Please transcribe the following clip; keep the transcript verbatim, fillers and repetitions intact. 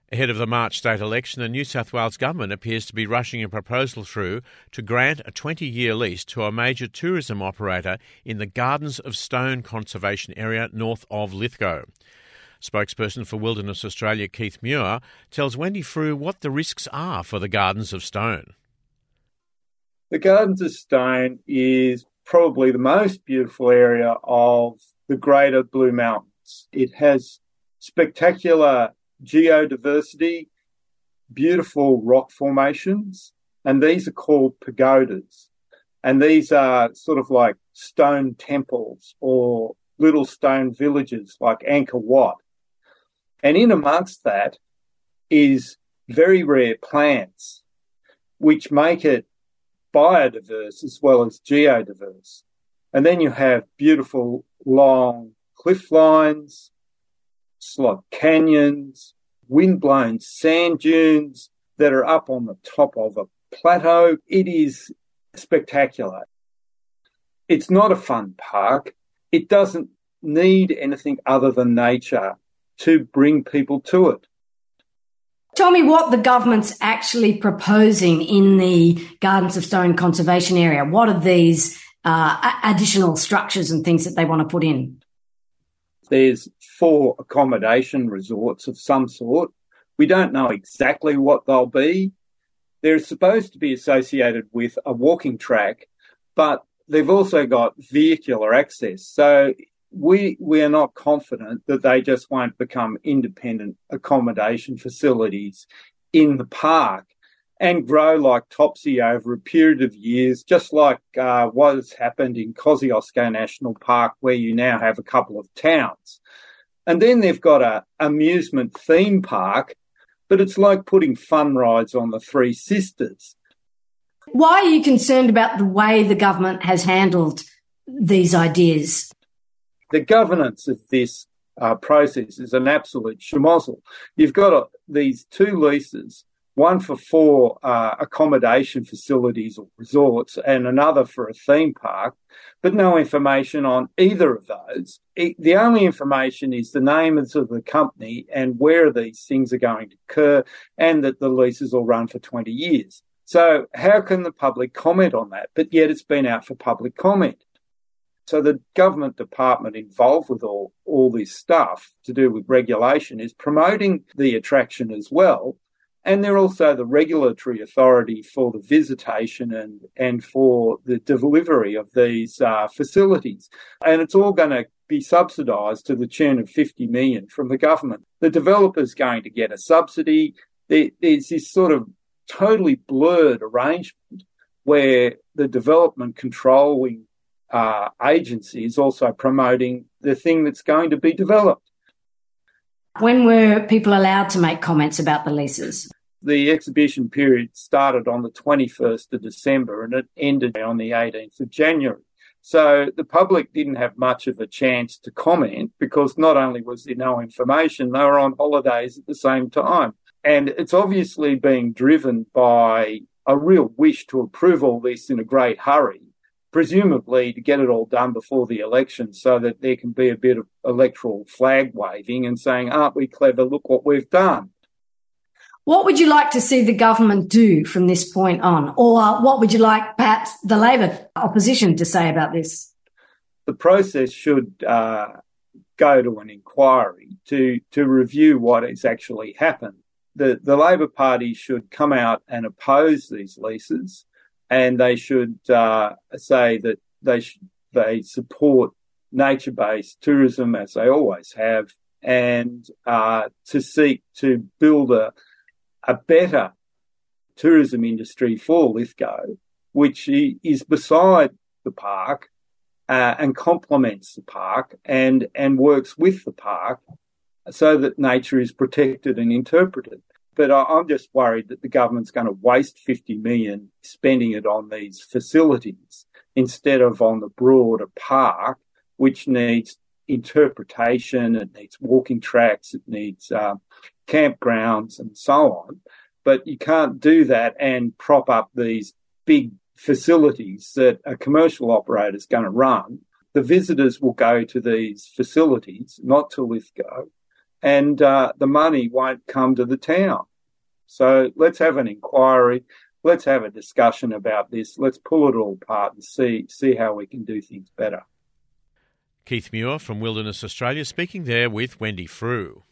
Ahead of the March state election, the New South Wales government appears to be rushing a proposal through to grant a twenty-year lease to a major tourism operator in the Gardens of Stone conservation area north of Lithgow. Spokesperson for Wilderness Australia, Keith Muir, tells Wendy Frew what the risks are for the Gardens of Stone. The Gardens of Stone is probably the most beautiful area of the greater Blue Mountains. It has spectacular geodiversity, beautiful rock formations, and these are called pagodas. And these are sort of like stone temples or little stone villages like Angkor Wat. And in amongst that is very rare plants, which make it biodiverse as well as geodiverse. And then you have beautiful long cliff lines, slot canyons, wind-blown sand dunes that are up on the top of a plateau. It is spectacular. It's not a fun park. It doesn't need anything other than nature to bring people to it. Tell me what the government's actually proposing in the Gardens of Stone conservation area. What are these uh, additional structures and things that they want to put in? There's four accommodation resorts of some sort. We don't know exactly what they'll be. They're supposed to be associated with a walking track, but they've also got vehicular access. So we we are not confident that they just won't become independent accommodation facilities in the park and grow like Topsy over a period of years, just like uh, what has happened in Kosciuszko National Park, where you now have a couple of towns. And then they've got a amusement theme park, but it's like putting fun rides on the Three Sisters. Why are you concerned about the way the government has handled these ideas? The governance of this uh, process is an absolute schmozzle. You've got a, these two leases, one for four uh, accommodation facilities or resorts and another for a theme park, but no information on either of those. It, the only information is the name of the company and where these things are going to occur, and that the leases will run for twenty years. So how can the public comment on that? But yet it's been out for public comment. So the government department involved with all, all this stuff to do with regulation is promoting the attraction as well. And they're also the regulatory authority for the visitation and, and for the delivery of these uh, facilities. And it's all going to be subsidised to the tune of fifty million dollars from the government. The developer's going to get a subsidy. There, there's this sort of totally blurred arrangement where the development controlling uh, agency is also promoting the thing that's going to be developed. When were people allowed to make comments about the leases? The exhibition period started on the twenty-first of December and it ended on the eighteenth of January. So the public didn't have much of a chance to comment because not only was there no information, they were on holidays at the same time. And it's obviously being driven by a real wish to approve all this in a great hurry, presumably to get it all done before the election so that there can be a bit of electoral flag waving and saying, aren't we clever, look what we've done. What would you like to see the government do from this point on? Or what would you like perhaps the Labor opposition to say about this? The process should uh, go to an inquiry to, to review what has actually happened. The, the Labor Party should come out and oppose these leases, and they should uh, say that they sh- they support nature-based tourism, as they always have, and uh, to seek to build a a better tourism industry for Lithgow, which is beside the park uh, and complements the park and, and works with the park so that nature is protected and interpreted. But I, I'm just worried that the government's going to waste fifty million dollars spending it on these facilities instead of on the broader park, which needs interpretation, it needs walking tracks, it needs uh, campgrounds and so on. But you can't do that and prop up these big facilities that a commercial operator is going to run. The visitors will go to these facilities, not to Lithgow, and uh, the money won't come to the town. So let's have an inquiry. Let's have a discussion about this. Let's pull it all apart and see see how we can do things better. Keith Muir from Wilderness Australia speaking there with Wendy Frew.